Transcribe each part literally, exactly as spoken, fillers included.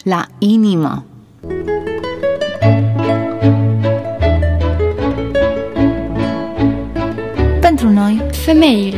la inimă. Pentru noi, femeile.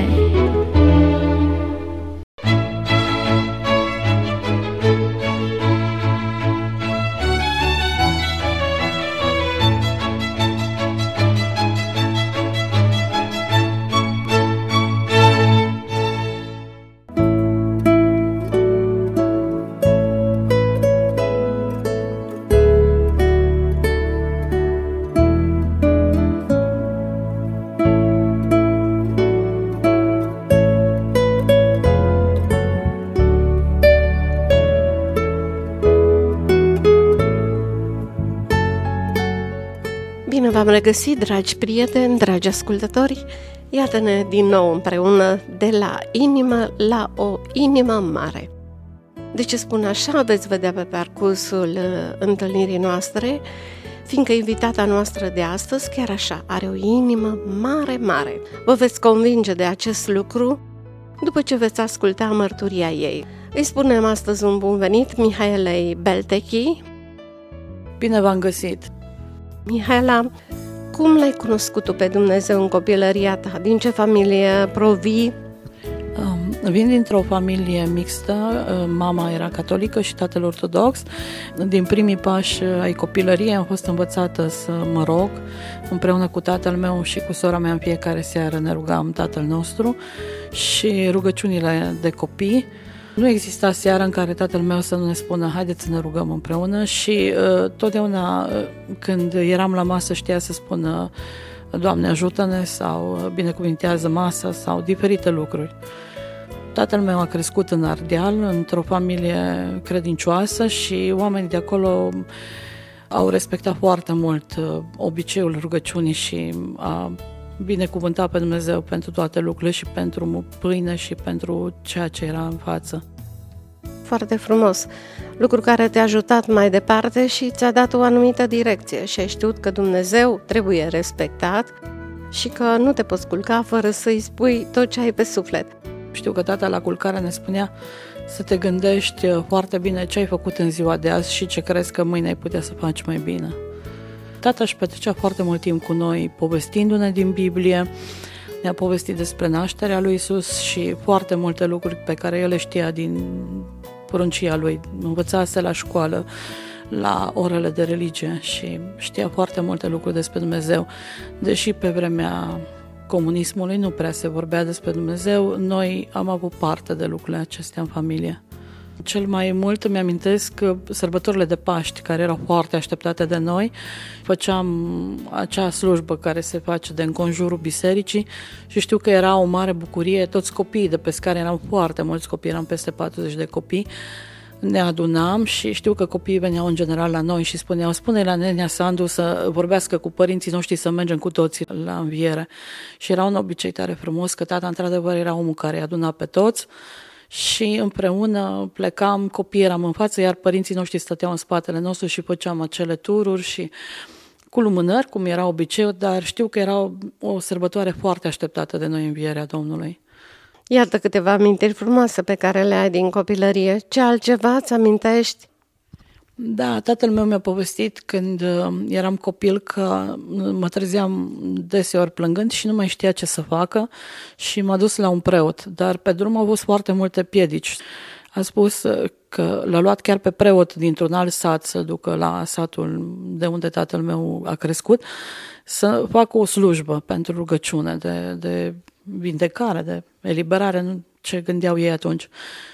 Bine v-am regăsit, dragi prieteni, dragi ascultători. Iată-ne din nou împreună de la inimă la o inimă mare. De ce spun așa, veți vedea pe parcursul uh, întâlnirii noastre, fiindcă invitata noastră de astăzi chiar așa are o inimă mare, mare. Vă veți convinge de acest lucru după ce veți asculta mărturia ei. Îi spunem astăzi un bun venit Mihaelei Beltechi. Bine v-am găsit! Mihaela, cum l-ai cunoscut tu pe Dumnezeu în copilăria ta? Din ce familie provii? Vin dintr-o familie mixtă, mama era catolică și tatăl ortodox. Din primii pași ai copilăriei am fost învățată să mă rog. Împreună cu tatăl meu și cu sora mea în fiecare seară ne rugam Tatăl nostru și rugăciunile de copii. Nu exista seară în care tatăl meu să nu ne spună haideți să ne rugăm împreună și uh, totdeauna uh, când eram la masă știa să spună Doamne ajută-ne sau binecuvintează masa sau diferite lucruri. Tatăl meu a crescut în Ardeal, într-o familie credincioasă și oamenii de acolo au respectat foarte mult uh, obiceiul rugăciunii și a binecuvânta pe Dumnezeu pentru toate lucrurile și pentru pâine și pentru ceea ce era în față. Foarte frumos. Lucru care te-a ajutat mai departe și ți-a dat o anumită direcție și ai știut că Dumnezeu trebuie respectat și că nu te poți culca fără să-i spui tot ce ai pe suflet. Știu că tata la culcare ne spunea să te gândești foarte bine ce ai făcut în ziua de azi și ce crezi că mâine ai putea să faci mai bine. Tata își petrecea foarte mult timp cu noi, povestindu-ne din Biblie, ne-a povestit despre nașterea lui Iisus și foarte multe lucruri pe care el le știa din pruncia lui. Învățase la școală, la orele de religie și știa foarte multe lucruri despre Dumnezeu. Deși pe vremea comunismului nu prea se vorbea despre Dumnezeu, noi am avut parte de lucrurile acestea în familie. Cel mai mult îmi amintesc sărbătorile de Paști, care erau foarte așteptate de noi. Făceam acea slujbă care se face de înconjurul bisericii și știu că era o mare bucurie. Toți copiii de pe scară, eram foarte mulți copii, eram peste patruzeci de copii, ne adunam și știu că copiii veneau în general la noi și spuneau, spune la nenea Sandu să vorbească cu părinții noștri să mergem cu toții la înviere. Și era un obicei tare frumos, că tata într-adevăr era omul care îi aduna pe toți și împreună plecam, copiii eram în față, iar părinții noștri stăteau în spatele nostru și făceam acele tururi și cu lumânări, cum era obiceiul, dar știu că era o, o sărbătoare foarte așteptată de noi, învierea Domnului. Iată câteva amintiri frumoase pe care le ai din copilărie. Ce altceva îți amintești? Da, tatăl meu mi-a povestit când eram copil că mă trezeam deseori plângând și nu mai știa ce să facă și m-a dus la un preot, dar pe drum au avut foarte multe piedici. A spus că l-a luat chiar pe preot dintr-un alt sat să ducă la satul de unde tatăl meu a crescut, să facă o slujbă pentru rugăciune de, de vindecare, de eliberare, ce gândeau ei atunci.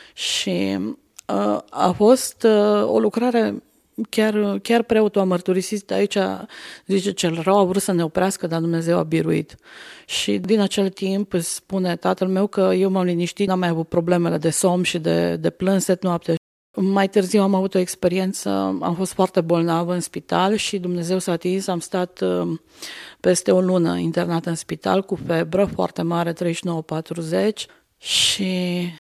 Și uh, a fost uh, o lucrare, chiar, chiar preotul a mărturisit aici, zice, cel rău a vrut să ne oprească, dar Dumnezeu a biruit. Și din acel timp spune tatăl meu că eu m-am liniștit, n-am mai avut problemele de somn și de, de plânset noapte. Mai târziu am avut o experiență, am fost foarte bolnavă în spital și Dumnezeu s-a atins, am stat peste o lună internată în spital cu febră foarte mare, treizeci și nouă patruzeci, și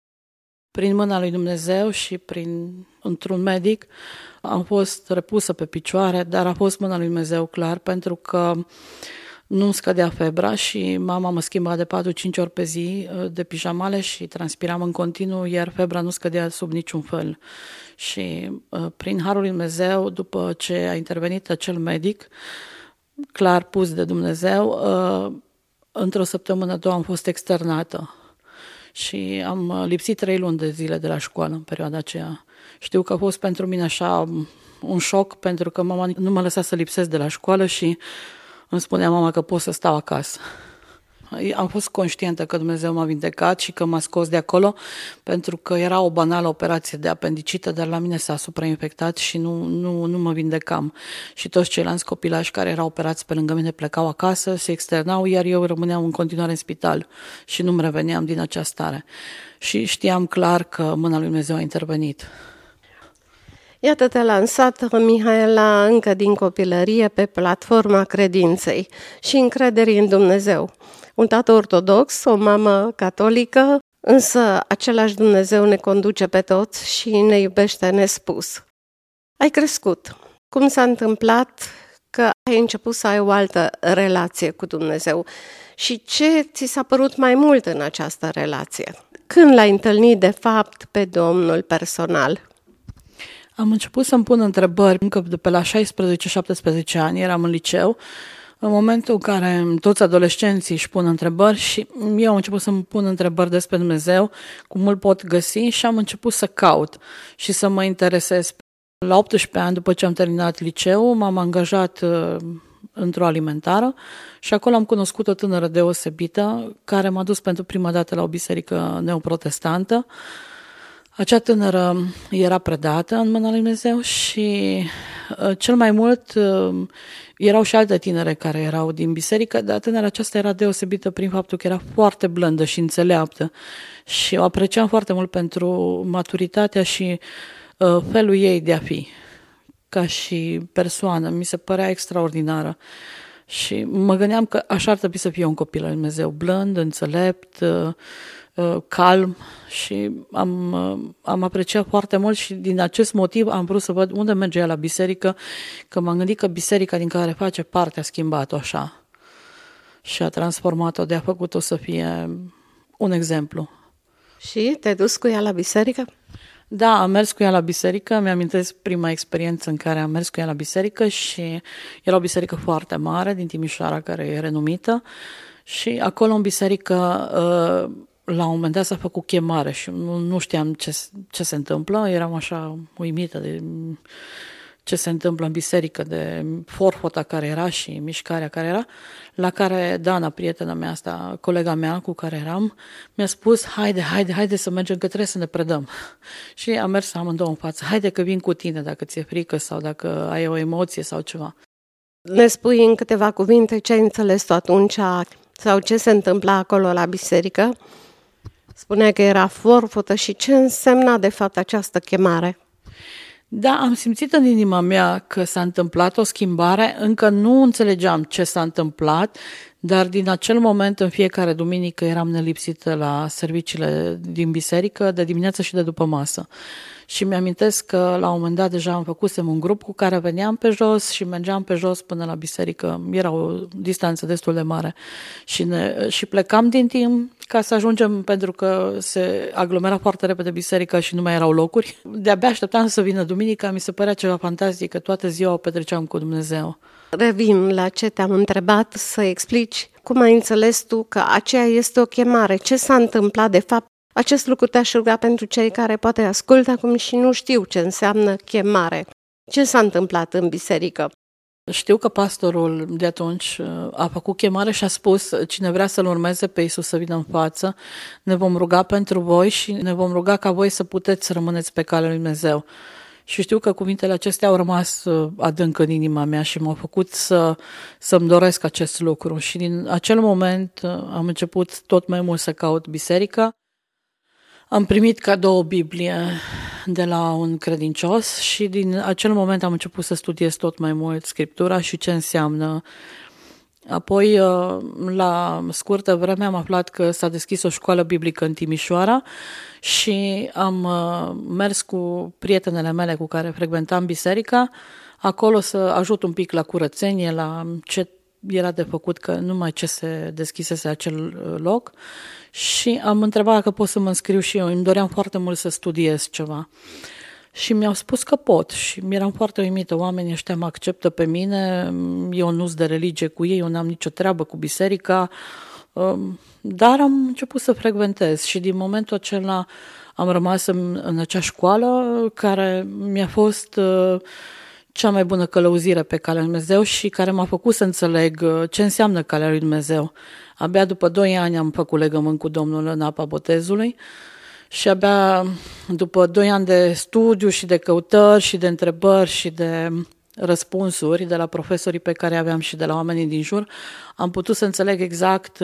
prin mâna lui Dumnezeu și prin într-un medic am fost repusă pe picioare, dar a fost mâna lui Dumnezeu clar, pentru că nu scădea febra și mama mă schimba de patru-cinci ori pe zi de pijamale și transpiram în continuu, iar febra nu scădea sub niciun fel. Și prin harul lui Dumnezeu, după ce a intervenit acel medic, clar pus de Dumnezeu, într-o săptămână, două am fost externată și am lipsit trei luni de zile de la școală în perioada aceea. Știu că a fost pentru mine așa un șoc, pentru că mama nu mă lăsa să lipsesc de la școală și îmi spunea mama că pot să stau acasă. Am fost conștientă că Dumnezeu m-a vindecat și că m-a scos de acolo, pentru că era o banală operație de apendicită, dar la mine s-a suprainfectat și nu, nu, nu mă vindecam. Și toți ceilalți copilași care erau operați pe lângă mine plecau acasă, se externau, iar eu rămâneam în continuare în spital și nu-mi reveneam din acea stare. Și știam clar că mâna lui Dumnezeu a intervenit. Iată, te-a lansat, Mihaela, încă din copilărie pe platforma credinței și încrederii în Dumnezeu. Un tată ortodox, o mamă catolică, însă același Dumnezeu ne conduce pe toți și ne iubește nespus. Ai crescut. Cum s-a întâmplat că ai început să ai o altă relație cu Dumnezeu? Și ce ți s-a părut mai mult în această relație? Când l-ai întâlnit, de fapt, pe Domnul personal? Am început să-mi pun întrebări încă de pe la șaisprezece șaptesprezece ani, eram în liceu, în momentul în care toți adolescenții își pun întrebări și eu am început să-mi pun întrebări despre Dumnezeu, cum îl pot găsi și am început să caut și să mă interesez. La optsprezece ani, după ce am terminat liceul, m-am angajat într-o alimentară și acolo am cunoscut o tânără deosebită care m-a dus pentru prima dată la o biserică neoprotestantă. Acea tânără era predată în mâna lui Dumnezeu și uh, cel mai mult uh, erau și alte tinere care erau din biserică, dar tânăra aceasta era deosebită prin faptul că era foarte blândă și înțeleaptă și o apreciam foarte mult pentru maturitatea și uh, felul ei de a fi ca și persoană. Mi se părea extraordinară și mă gândeam că așa ar trebui să fie un copil al lui Dumnezeu, blând, înțelept, uh, calm și am, am apreciat foarte mult și din acest motiv am vrut să văd unde merge ea la biserică, că m-am gândit că biserica din care face parte a schimbat-o așa și a transformat-o, de a făcut-o să fie un exemplu. Și te-ai dus cu ea la biserică? Da, am mers cu ea la biserică, mi-amintesc prima experiență în care am mers cu ea la biserică și era o biserică foarte mare din Timișoara, care e renumită și acolo în biserică la un moment dat s-a făcut chemare și nu, nu știam ce, ce se întâmplă, eram așa uimită de ce se întâmplă în biserică, de forfota care era și mișcarea care era, la care Dana, prietena mea asta, colega mea cu care eram, mi-a spus, haide, haide, haide să mergem, că trebuie să ne predăm. Și am mers amândouă în față, haide că vin cu tine dacă ți-e frică sau dacă ai o emoție sau ceva. Ne spui în câteva cuvinte ce ai înțeles tu atunci sau ce se întâmpla acolo la biserică? Spunea că era forfotă și ce însemna de fapt această chemare? Da, am simțit în inima mea că s-a întâmplat o schimbare, încă nu înțelegeam ce s-a întâmplat, dar din acel moment în fiecare duminică eram nelipsită la serviciile din biserică, de dimineață și de după masă. Și mi-amintesc că la un moment dat deja am făcusem un grup cu care veneam pe jos și mergeam pe jos până la biserică. Era o distanță destul de mare și, ne, și plecam din timp ca să ajungem, pentru că se aglomera foarte repede biserica și nu mai erau locuri. De-abia așteptam să vină duminica, mi se părea ceva fantastic, că toată ziua o petreceam cu Dumnezeu. Revin la ce te-am întrebat, să explici cum ai înțeles tu că aceea este o chemare, ce s-a întâmplat de fapt. Acest lucru te-aș ruga pentru cei care poate ascultă acum și nu știu ce înseamnă chemare. Ce s-a întâmplat în biserică? Știu că pastorul de atunci a făcut chemare și a spus, cine vrea să-L urmeze pe Iisus să vină în față, ne vom ruga pentru voi și ne vom ruga ca voi să puteți să rămâneți pe calea lui Dumnezeu. Și știu că cuvintele acestea au rămas adânc în inima mea și m-au făcut să, să-mi doresc acest lucru. Și din acel moment am început tot mai mult să caut biserica. Am primit cadou o Biblie de la un credincios și din acel moment am început să studiez tot mai mult Scriptura și ce înseamnă. Apoi, la scurtă vreme, am aflat că s-a deschis o școală biblică în Timișoara și am mers cu prietenele mele cu care frecventam biserica, acolo să ajut un pic la curățenie, la ce era de făcut, că numai ce se deschisese acel loc și am întrebat dacă pot să mă înscriu și eu. Îmi doream foarte mult să studiez ceva. Și mi-au spus că pot și mi-eram foarte uimită. Oamenii ăștia mă acceptă pe mine, eu nu sunt de religie cu ei, eu n-am nicio treabă cu biserica, dar am început să frecventez și din momentul acela am rămas în, în acea școală care mi-a fost cea mai bună călăuzire pe calea lui Dumnezeu și care m-a făcut să înțeleg ce înseamnă calea lui Dumnezeu. Abia după doi ani am făcut legământ cu Domnul în apa botezului și abia după doi ani de studiu și de căutări și de întrebări și de răspunsuri de la profesorii pe care aveam și de la oamenii din jur, am putut să înțeleg exact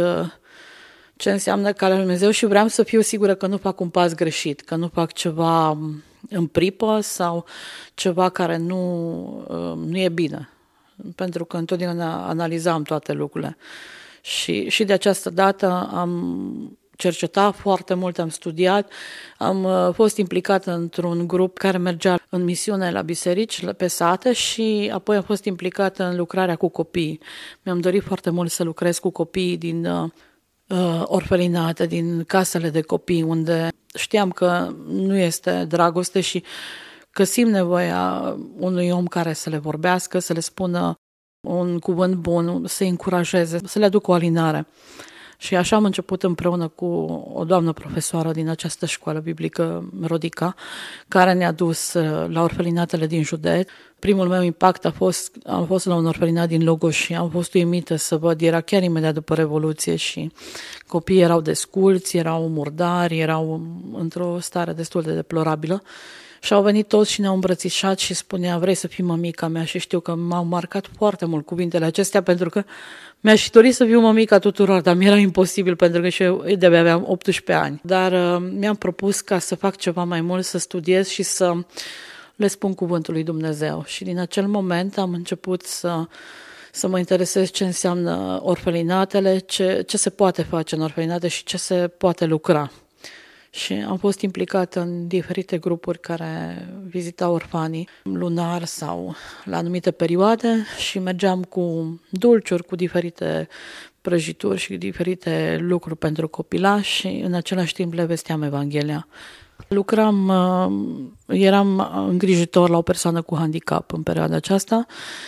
ce înseamnă calea lui Dumnezeu și vreau să fiu sigură că nu fac un pas greșit, că nu fac ceva în pripă sau ceva care nu, nu e bine. Pentru că întotdeauna analizam toate lucrurile. Și, și de această dată am cercetat foarte mult, am studiat, am fost implicată într-un grup care mergea în misiune la biserici, pe sate și apoi am fost implicată în lucrarea cu copii. Mi-am dorit foarte mult să lucrez cu copiii din uh, orfelinate, din casele de copii, unde știam că nu este dragoste și că simt nevoia unui om care să le vorbească, să le spună un cuvânt bun, să-i încurajeze, să le aducă o alinare. Și așa am început împreună cu o doamnă profesoară din această școală biblică, Rodica, care ne-a dus la orfelinatele din județ. Primul meu impact a fost, am fost la un orfelinat din Logos și am fost uimită să văd, era chiar imediat după Revoluție și copiii erau desculți, erau murdari, erau într-o stare destul de deplorabilă. Și au venit toți și ne-au îmbrățișat și spunea, vrei să fii mămica mea? Și știu că m-au marcat foarte mult cuvintele acestea, pentru că mi-aș fi dorit să fiu mămica tuturor, dar mi-era imposibil, pentru că și eu de-abia aveam optsprezece ani. Dar uh, mi-am propus ca să fac ceva mai mult, să studiez și să le spun cuvântul lui Dumnezeu. Și din acel moment am început să, să mă interesez ce înseamnă orfelinatele, ce, ce se poate face în orfelinate și ce se poate lucra. Și am fost implicată în diferite grupuri care vizitau orfanii lunar sau la anumite perioade și mergeam cu dulciuri, cu diferite prăjituri și diferite lucruri pentru copilași și în același timp le vesteam Evanghelia. Lucram, eram îngrijitor la o persoană cu handicap în perioada aceasta,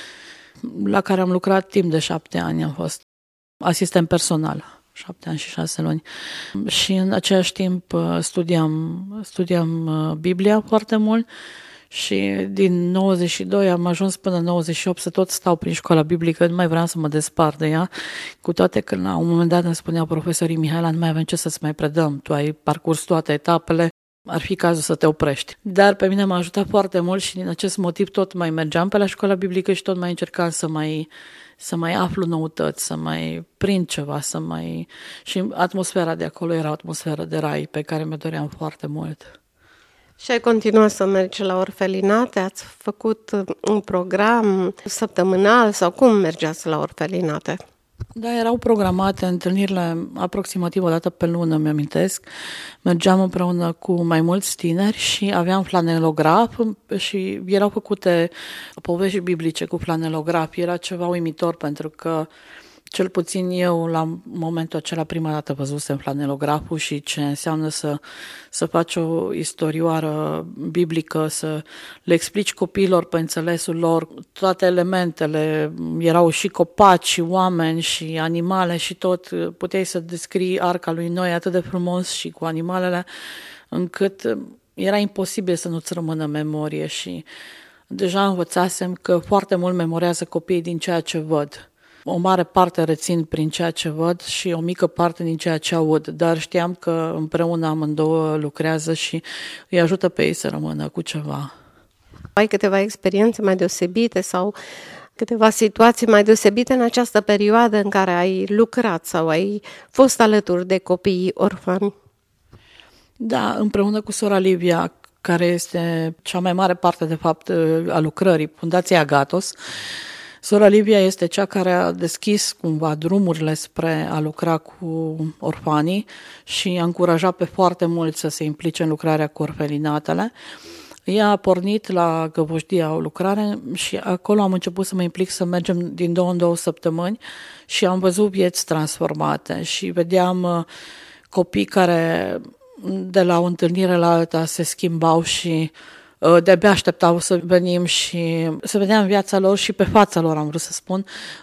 la care am lucrat timp de șapte ani, am fost asistent personal. Șapte ani și șase luni. Și în același timp studiam, studiam Biblia foarte mult și din nouăzeci și doi am ajuns până în nouăzeci și opt să tot stau prin școala biblică, nu mai vreau să mă despart de ea, cu toate că la un moment dat îmi spuneau profesorii, Mihaela, nu mai avem ce să-ți mai predăm, tu ai parcurs toate etapele, ar fi cazul să te oprești. Dar pe mine m-a ajutat foarte mult și din acest motiv tot mai mergeam pe la școala biblică și tot mai încercam să mai să mai aflu noutăți, să mai prind ceva, să mai... Și atmosfera de acolo era o atmosferă de rai pe care mi-o doream foarte mult. Și ai continuat să mergi la orfelinate? Ați făcut un program săptămânal sau cum mergeați la orfelinate? Da, erau programate întâlnirile aproximativ o dată pe lună, mi-amintesc. Mergeam împreună cu mai mulți tineri și aveam flanelograf și erau făcute povești biblice cu flanelograf. Era ceva uimitor pentru că cel puțin eu la momentul acela prima dată văzusem flanelograful și ce înseamnă să, să faci o istorioară biblică, să le explici copiilor pe înțelesul lor toate elementele, erau și copaci și oameni și animale și tot, puteai să descrii arca lui Noe atât de frumos și cu animalele, încât era imposibil să nu-ți rămână memorie și deja învățasem că foarte mult memorează copiii din ceea ce văd. O mare parte rețin prin ceea ce văd și o mică parte din ceea ce aud, dar știam că împreună amândouă lucrează și îi ajută pe ei să rămână cu ceva. Ai câteva experiențe mai deosebite sau câteva situații mai deosebite în această perioadă în care ai lucrat sau ai fost alături de copiii orfani? Da, împreună cu sora Livia, care este cea mai mare parte, de fapt, a lucrării, Fundația Agathos. Sora Livia este cea care a deschis cumva drumurile spre a lucra cu orfanii și a încurajat pe foarte mulți să se implice în lucrarea cu orfelinatele. Ea a pornit la Găvoșdia o lucrare și acolo am început să mă implic să mergem din două în două săptămâni și am văzut vieți transformate și vedeam copii care de la o întâlnire la alta se schimbau și de-abia așteptau să venim și să vedeam viața lor și pe fața lor, am vrut să spun,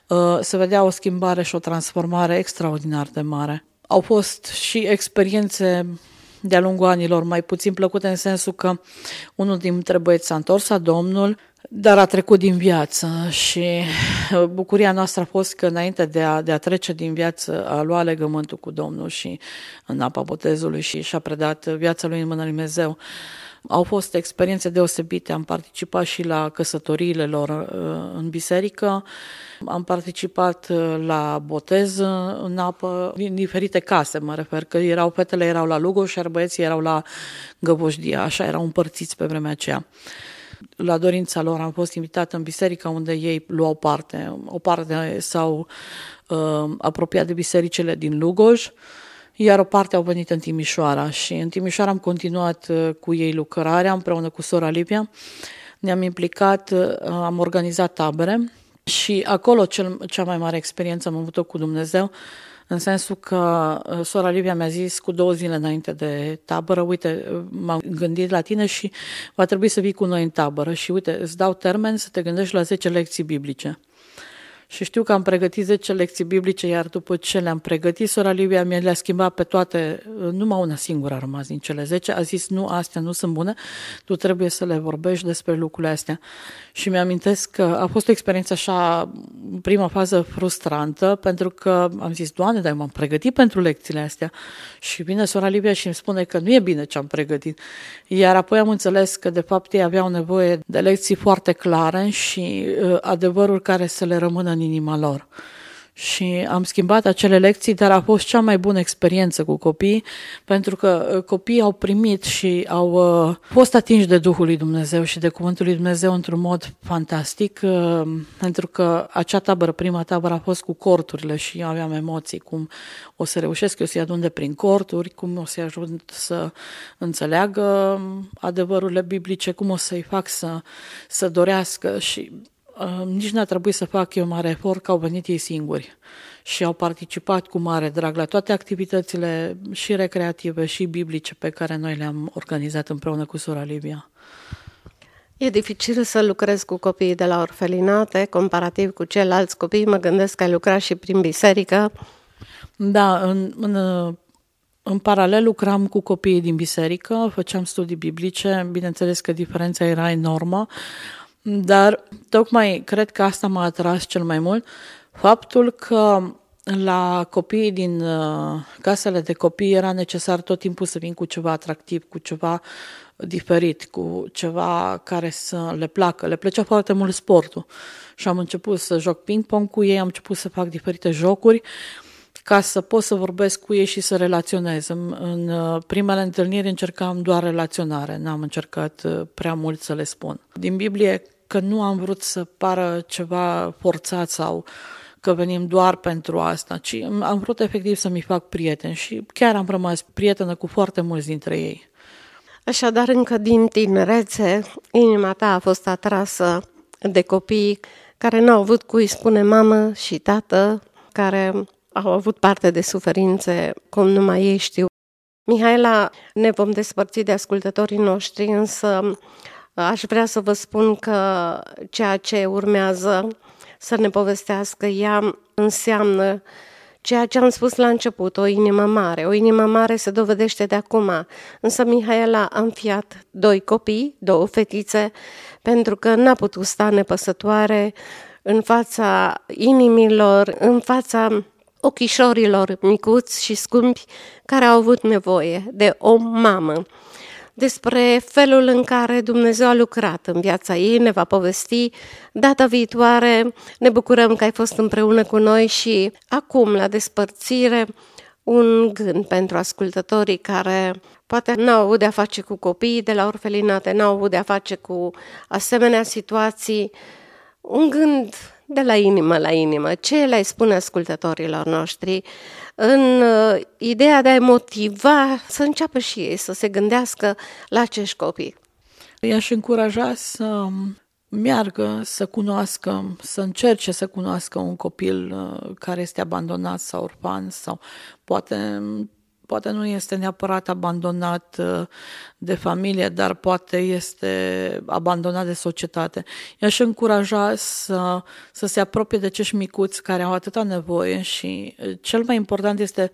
să vedea o schimbare și o transformare extraordinar de mare. Au fost și experiențe de-a lungul anilor mai puțin plăcute în sensul că unul dintre băieți s-a întors la Domnul, dar a trecut din viață și bucuria noastră a fost că înainte de a, de a trece din viață a luat legământul cu Domnul și în apa botezului și și-a predat viața lui în mâna lui Dumnezeu. Au fost experiențe deosebite, am participat și la căsătoriile lor în biserică, am participat la botez în apă, din diferite case, mă refer, că erau, fetele erau la Lugoș, iar băieții erau la Găvoșdia, așa erau împărțiți pe vremea aceea. La dorința lor am fost invitată în biserică unde ei luau parte. O parte s-au uh, apropiat de bisericile din Lugoj, iar o parte au venit în Timișoara și în Timișoara am continuat cu ei lucrarea împreună cu sora Livia. Ne-am implicat, am organizat tabere și acolo cel, cea mai mare experiență am avut-o cu Dumnezeu, în sensul că sora Livia mi-a zis cu două zile înainte de tabără, uite, m-am gândit la tine și va trebui să vii cu noi în tabără și uite, îți dau termen să te gândești la zece lecții biblice. Și știu că am pregătit zece lecții biblice, iar după ce le-am pregătit, sora Livia mi le-a schimbat pe toate, numai una singură a rămas din cele zece, a zis, nu, astea nu sunt bune, tu trebuie să le vorbești despre lucrurile astea. Și mi-amintesc că a fost o experiență așa, în prima fază frustrantă, pentru că am zis, Doamne, dar m-am pregătit pentru lecțiile astea. Și vine sora Livia și îmi spune că nu e bine ce am pregătit. Iar apoi am înțeles că, de fapt, ei aveau nevoie de lecții foarte clare și uh, adevăruri care să le rămână în inima lor. Și am schimbat acele lecții, dar a fost cea mai bună experiență cu copiii, pentru că copiii au primit și au uh, fost atinși de Duhul lui Dumnezeu și de Cuvântul lui Dumnezeu într-un mod fantastic, uh, pentru că acea tabără, prima tabără a fost cu corturile și eu aveam emoții, cum o să reușesc eu să-i adun de prin corturi, cum o să-i ajut să înțeleagă adevărurile biblice, cum o să-i fac să, să dorească și Uh, nici n-a trebuit să fac eu mare efort, că au venit ei singuri și au participat cu mare drag la toate activitățile și recreative și biblice pe care noi le-am organizat împreună cu sora Livia. E dificil să lucrezi cu copiii de la orfelinate, comparativ cu ceilalți copii. Mă gândesc că ai lucrat și prin biserică. Da, în, în, în paralel lucram cu copiii din biserică, făceam studii biblice, bineînțeles că diferența era enormă, dar tocmai cred că asta m-a atras cel mai mult, faptul că la copiii din uh, casele de copii era necesar tot timpul să vin cu ceva atractiv, cu ceva diferit, cu ceva care să le placă. Le plăcea foarte mult sportul și am început să joc ping-pong cu ei, am început să fac diferite jocuri ca să pot să vorbesc cu ei și să relaționez. În, în primele întâlniri încercam doar relaționare, n-am încercat prea mult să le spun. Din Biblie că nu am vrut să pară ceva forțat sau că venim doar pentru asta, ci am vrut efectiv să mi fac prieteni și chiar am rămas prietenă cu foarte mulți dintre ei. Așadar, încă din tinerețe, inima ta a fost atrasă de copii care n-au avut cui spune mamă și tată, care au avut parte de suferințe cum numai ei știu. Mihaela, ne vom despărți de ascultătorii noștri, însă aș vrea să vă spun că ceea ce urmează să ne povestească ea înseamnă ceea ce am spus la început, o inimă mare. O inimă mare se dovedește de acum. Însă Mihaela a înfiat doi copii, două fetițe, pentru că n-a putut sta nepăsătoare în fața inimilor, în fața ochișorilor micuți și scumpi care au avut nevoie de o mamă. Despre felul în care Dumnezeu a lucrat în viața ei ne va povesti data viitoare. Ne bucurăm că ai fost împreună cu noi și acum, la despărțire, un gând pentru ascultătorii care poate n-au avut de-a face cu copiii de la orfelinate, n-au avut de-a face cu asemenea situații. Un gând de la inimă la inimă. Ce le-ai spune ascultătorilor noștri în uh, ideea de a motiva să înceapă și ei să se gândească la acești copii? I-aș încuraja să meargă, să cunoască, să încerce să cunoască un copil care este abandonat sau orfan sau poate, poate nu este neapărat abandonat de familie, dar poate este abandonat de societate. I-aș încuraja să, să se apropie de acești micuți care au atâta nevoie și cel mai important este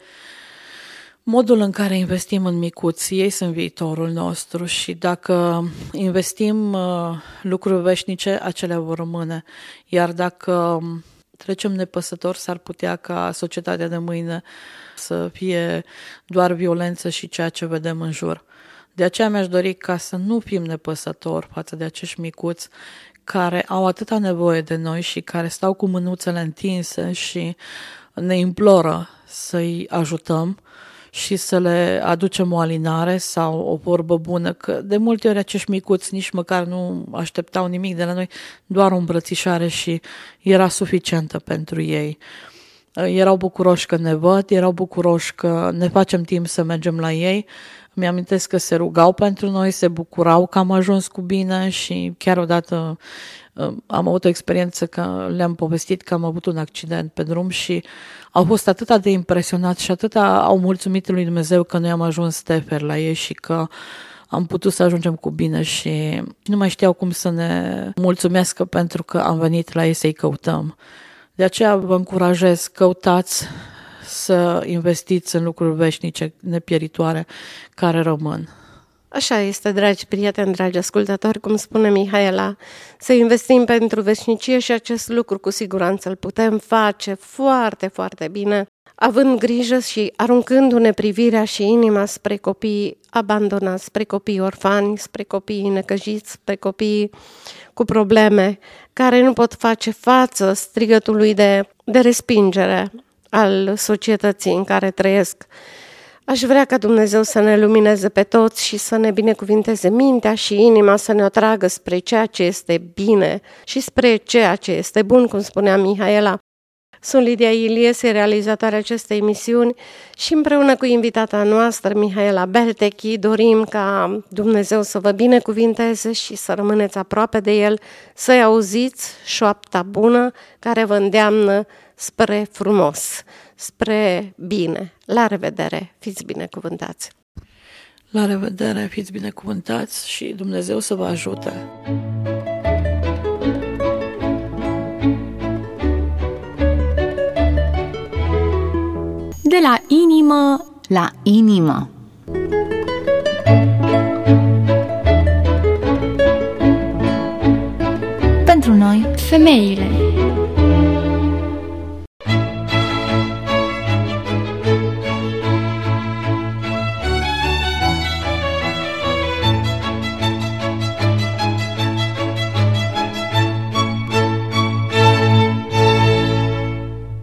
modul în care investim în micuți. Ei sunt viitorul nostru și dacă investim uh, lucruri veșnice, acelea vor rămâne. Iar dacă trecem nepăsători, s-ar putea ca societatea de mâine să fie doar violență și ceea ce vedem în jur. De aceea mi-aș dori ca să nu fim nepăsători față de acești micuți care au atâta nevoie de noi și care stau cu mânuțele întinse și ne imploră să-i ajutăm și să le aducem o alinare sau o vorbă bună, că de multe ori acești micuți nici măcar nu așteptau nimic de la noi, doar o îmbrățișare și era suficientă pentru ei. Erau bucuroși că ne văd, erau bucuroși că ne facem timp să mergem la ei. Mi-amintesc că se rugau pentru noi, se bucurau că am ajuns cu bine și chiar odată am avut o experiență că le-am povestit că am avut un accident pe drum și au fost atât de impresionați și atât au mulțumit lui Dumnezeu că noi am ajuns stefer la ei și că am putut să ajungem cu bine și nu mai știau cum să ne mulțumească pentru că am venit la ei să-i căutăm. De aceea vă încurajez, căutați să investiți în lucruri veșnice, nepieritoare, care rămân. Așa este, dragi prieteni, dragi ascultători, cum spune Mihaela, să investim pentru veșnicie și acest lucru cu siguranță îl putem face foarte, foarte bine, având grijă și aruncându-ne privirea și inima spre copiii abandonați, spre copiii orfani, spre copiii necăjiți, spre copiii cu probleme, care nu pot face față strigătului de, de respingere al societății în care trăiesc. Aș vrea ca Dumnezeu să ne lumineze pe toți și să ne binecuvinteze mintea și inima, să ne atragă spre ceea ce este bine și spre ceea ce este bun, cum spunea Mihaela. Sunt Lidia Iliese, realizatoarea acestei emisiuni și împreună cu invitata noastră, Mihaela Beltechi, dorim ca Dumnezeu să vă binecuvinteze și să rămâneți aproape de El, să-i auziți șoapta bună care vă îndeamnă spre frumos, spre bine. La revedere, fiți binecuvântați! La revedere, fiți binecuvântați și Dumnezeu să vă ajute! De la inimă la inimă. Pentru noi, femeile.